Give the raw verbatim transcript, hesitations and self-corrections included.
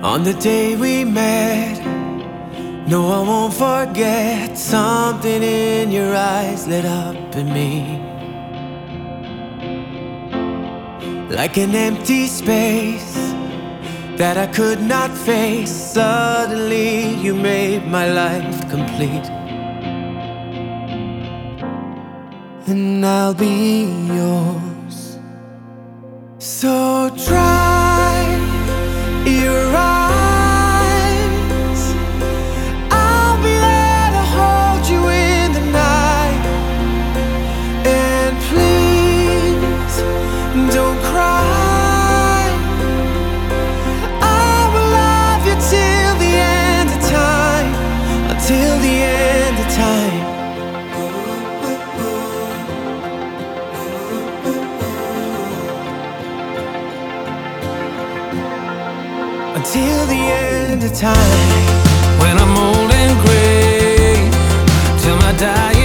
On the day we met, no, I won't forget. Something in your eyes lit up in me, like an empty space that I could not face. Suddenly you made my life complete, and I'll be yours. So dry your eyes, I'll be there to hold you in the night. And please don't cry, I will love you till the end of time, until the end of time. Until the end of time. When I'm old and gray, till my dying